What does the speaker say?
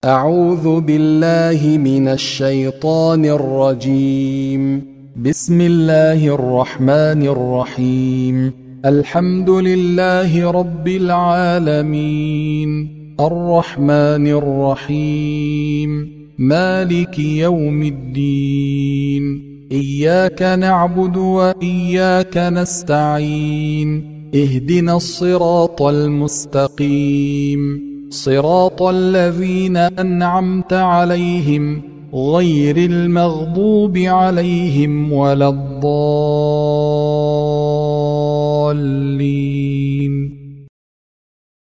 أعوذ بالله من الشيطان الرجيم. بسم الله الرحمن الرحيم. الحمد لله رب العالمين، الرحمن الرحيم، مالك يوم الدين، إياك نعبد وإياك نستعين، اهدنا الصراط المستقيم، صراط الذين أنعمت عليهم غير المغضوب عليهم ولا الضالين.